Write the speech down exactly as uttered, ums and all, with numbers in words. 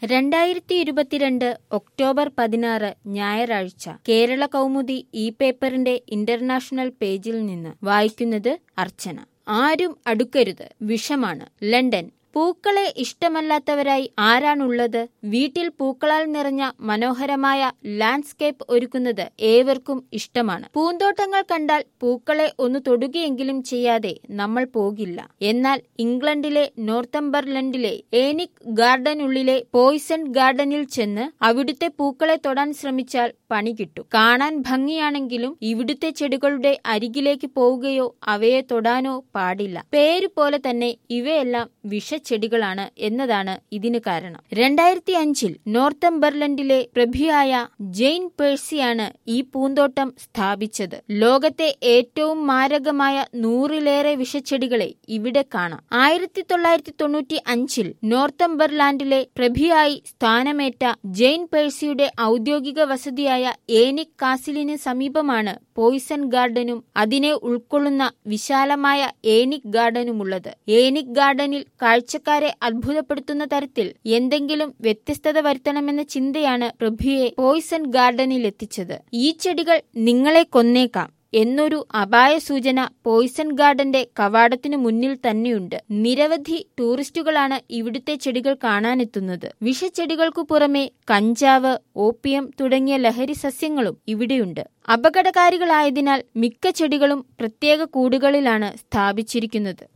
രണ്ടായിരത്തി ഇരുപത്തിരണ്ട് ഒക്ടോബർ പതിനാറ് ഞായറാഴ്ച കേരള കൗമുദി ഈ പേപ്പറിന്റെ ഇന്റർനാഷണൽ പേജിൽ നിന്ന് വായിക്കുന്നത് അർച്ചന. ആരും അടുക്കരുത്, വിഷമാണ്. ലണ്ടൻ. പൂക്കളെ ഇഷ്ടമല്ലാത്തവരായി ആരാണുള്ളത്? വീട്ടിൽ പൂക്കളാൽ നിറഞ്ഞ മനോഹരമായ ലാൻഡ്സ്കേപ്പ് ഒരുക്കുന്നത് ഏവർക്കും ഇഷ്ടമാണ്. പൂന്തോട്ടങ്ങൾ കണ്ടാൽ പൂക്കളെ ഒന്ന് തൊടുകയെങ്കിലും ചെയ്യാതെ നമ്മൾ പോകില്ല. എന്നാൽ ഇംഗ്ലണ്ടിലെ നോർത്തംബർലൻഡിലെ ഏനിക് ഗാർഡനുള്ളിലെ പോയ്സൺ ഗാർഡനിൽ ചെന്ന് അവിടുത്തെ പൂക്കളെ തൊടാൻ ശ്രമിച്ചാൽ പണി കിട്ടും. കാണാൻ ഭംഗിയാണെങ്കിലും ഇവിടുത്തെ ചെടികളുടെ അരികിലേക്ക് പോവുകയോ അവയെ തൊടാനോ പാടില്ല. പേര് പോലെ തന്നെ ഇവയെല്ലാം വിഷച്ചെടികളാണ് എന്നതാണ് ഇതിന് കാരണം. രണ്ടായിരത്തി അഞ്ചിൽ നോർത്തംബർലൻഡിലെ പ്രഭുയായ ജെയിൻ പേഴ്സിയാണ് ഈ പൂന്തോട്ടം സ്ഥാപിച്ചത്. ലോകത്തെ ഏറ്റവും മാരകമായ നൂറിലേറെ വിഷച്ചെടികളെ ഇവിടെ കാണാം. ആയിരത്തി തൊള്ളായിരത്തി തൊണ്ണൂറ്റി അഞ്ചിൽ നോർത്തംബർലാൻഡിലെ പ്രഭുയായി സ്ഥാനമേറ്റ ജെയിൻ പേഴ്സിയുടെ ഔദ്യോഗിക വസതിയായ ഏനിക് കാസിലിന് സമീപമാണ് പോയ്സൺ ഗാർഡനും അതിനെ ഉൾക്കൊള്ളുന്ന വിശാലമായ ഏനിക് ഗാർഡനുമുള്ളത്. ഏനിക് ഗാർഡനിൽ കാഴ്ചക്കാരെ അത്ഭുതപ്പെടുത്തുന്ന തരത്തിൽ എന്തെങ്കിലും വ്യത്യസ്തത വരുത്തണമെന്ന ചിന്തയാണ് പ്രഭുയെ പോയ്സൺ ഗാർഡനിൽ എത്തിച്ചത്. ഈ ചെടികൾ നിങ്ങളെ കൊന്നേക്കാം എന്നൊരു അപായ സൂചന പോയ്സൺ ഗാർഡന്റെ കവാടത്തിനു മുന്നിൽ തന്നെയുണ്ട്. നിരവധി ടൂറിസ്റ്റുകളാണ് ഇവിടുത്തെ ചെടികൾ കാണാനെത്തുന്നത്. വിഷച്ചെടികൾക്കു പുറമെ കഞ്ചാവ്, ഓപ്പിയം തുടങ്ങിയ ലഹരി സസ്യങ്ങളും ഇവിടെയുണ്ട്. അപകടകാരികളായതിനാൽ മിക്ക ചെടികളും പ്രത്യേക കൂടുകളിലാണ് സ്ഥാപിച്ചിരിക്കുന്നത്.